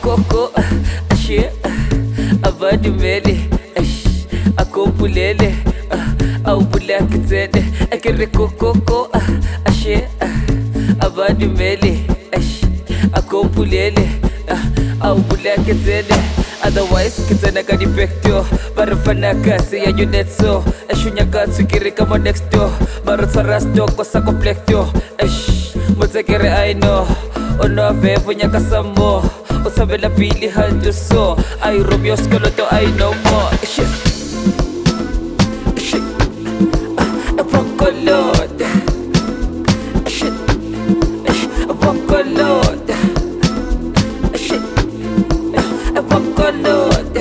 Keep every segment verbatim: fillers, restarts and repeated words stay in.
coco, ashe, abadi mele, ash, akompulele, au bulak zede, akere coco, ashe, abadi mele, ash, akompulele, au bulak zede. Otherwise, kitana kadi pekto, barafana kasi ya junetso, ashunya katsu kiri kama next door, barot saras dog kosa komplekto, ash, mutakere I know. Ono vevo nya kasamo o sabe la pili hanjo so ay robios koloto I no more shit shit a pokolot shit a pokolot shit a pokolot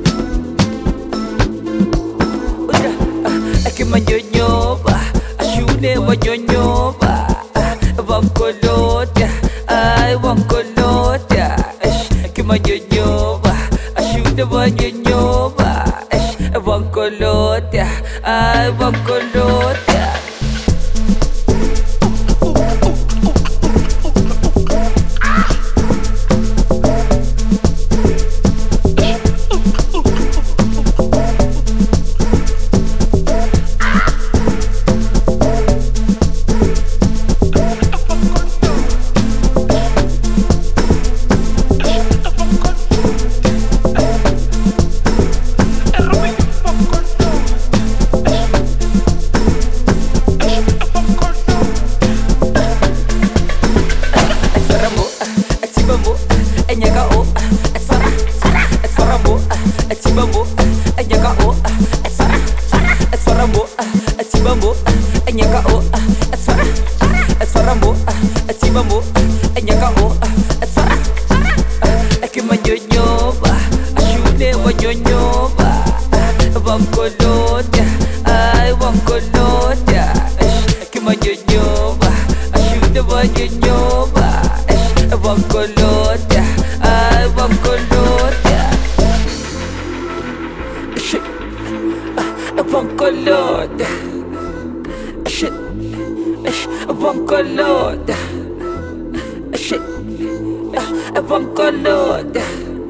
uda akimanyo ba ashune wanyo ba pokolot I want colota, ash, kimanyoba, ashuda wanyoba, ash, I want colota, I want colota. Bambo, anyaka o, atsara, atsarambo, atibambo, anyaka o, atsara, akimanyoba, ashune wanyonyoba, wankolota, I wankolota, akimanyoba, ashune wanyonyoba, wankolota, I wankolota, shit, wankolota. Shit, I want color. Shit, I want color.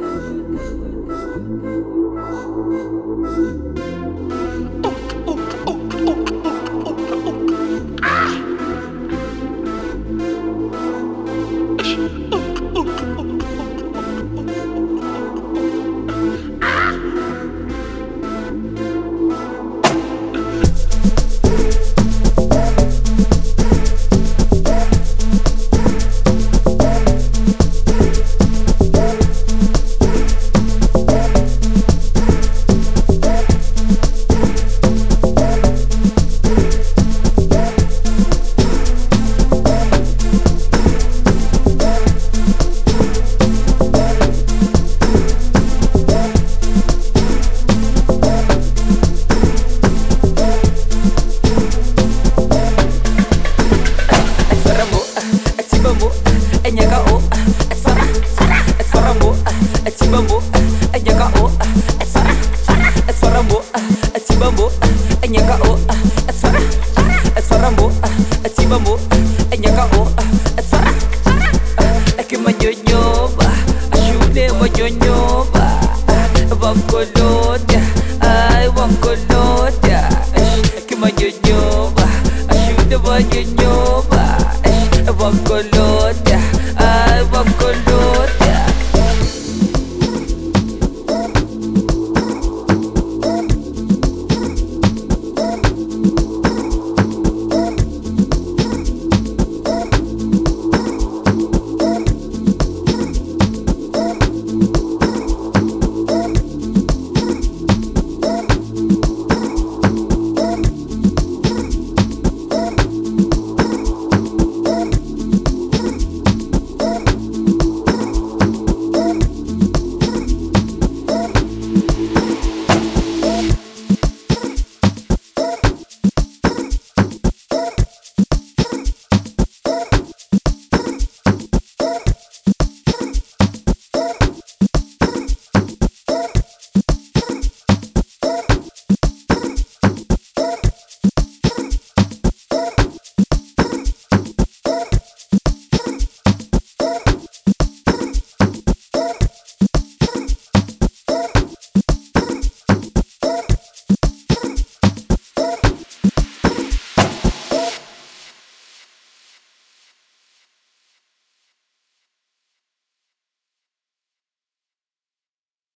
Bambo, anyaka o, atsara, atsarambo, atibambo, anyaka o, atsara, atsarambo, atibambo, anyaka o, atsara, akimanyoba, ashune wanyonyoba, wankolota, I wankolota, akimanyoba, ashune wanyonyoba.